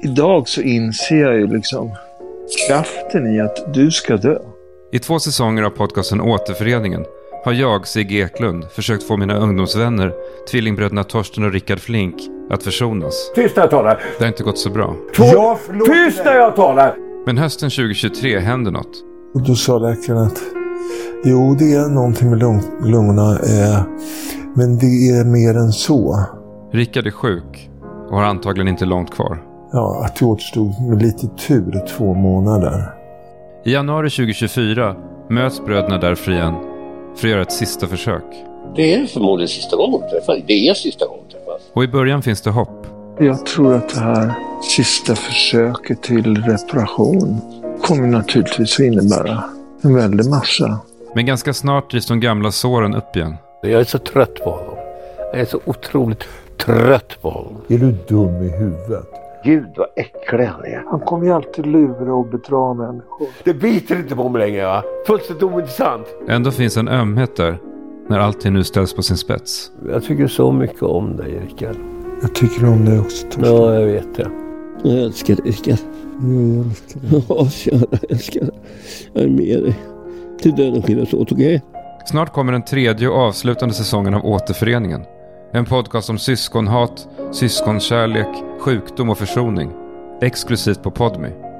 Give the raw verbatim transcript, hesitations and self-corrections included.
idag så inser jag ju liksom kraften i att du ska dö. I två säsonger av podcasten Återföreningen har jag, Sigge Eklund, försökt få mina ungdomsvänner, tvillingbröderna Torsten och Rickard Flink, att försonas. Tyst när jag talar. Det har inte gått så bra. Ja, tyst när jag talar! Men hösten tjugohundratjugotre hände något. Och då sa läkaren att jo, det är någonting med lung- lungorna, eh, men det är mer än så. Rickard är sjuk och har antagligen inte långt kvar. Ja, att det återstod med lite tur två månader. I januari tjugohundratjugofyra möts bröderna därför igen för att göra ett sista försök. Det är förmodligen sista gången de träffas. Det är sista gången de träffas. Och i början finns det hopp. Jag tror att det här sista försöket till reparation kommer naturligtvis att innebära en väldig massa. Men ganska snart drivs de gamla såren upp igen. Jag är så trött på honom. Jag är så otroligt trött på honom. Är du dum i huvudet? Gud vad äcklig han är. Han kommer ju alltid lura och bedra människor. Det biter inte på mig längre, va? Fullständigt ointressant. Ändå finns en ömhet där när allting nu ställs på sin spets. Jag tycker så mycket om dig, Rickard. Jag tycker om det också, Torsten. Ja, jag vet det. Jag älskar dig, Rickard. Jag älskar dig. Ja, kära, jag älskar dig. Jag är med dig. Till döden skiljas åt, okej? Snart kommer den tredje och avslutande säsongen av Återföreningen. En podcast om syskonhat, syskonkärlek, sjukdom och försoning. Exklusivt på Podme.